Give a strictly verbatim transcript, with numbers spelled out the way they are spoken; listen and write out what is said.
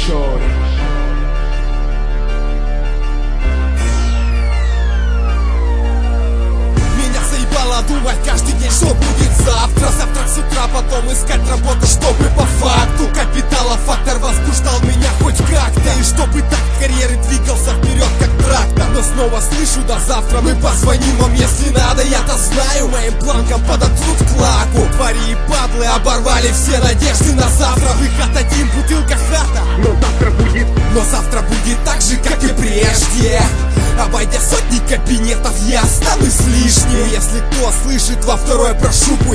shorty. Меня заебало думать каждый день, что будет завтра. Завтрак с утра, потом искать работу, чтобы по факту капитала фактор возбуждал меня хоть как-то. И чтобы так карьеры двигался вперед, как трактор. Но снова слышу, до завтра мы позвоним вам, если надо. Я-то знаю, моим планкам подотрут к лаку. Твари и падлы оборвали все надежды на завтра. Выход один, бутылка хата. Но завтра будет, Но завтра будет так же, как и прежде. Обойдя сотни кабинетов, я останусь лишним. Если кто слышит во второй, прошу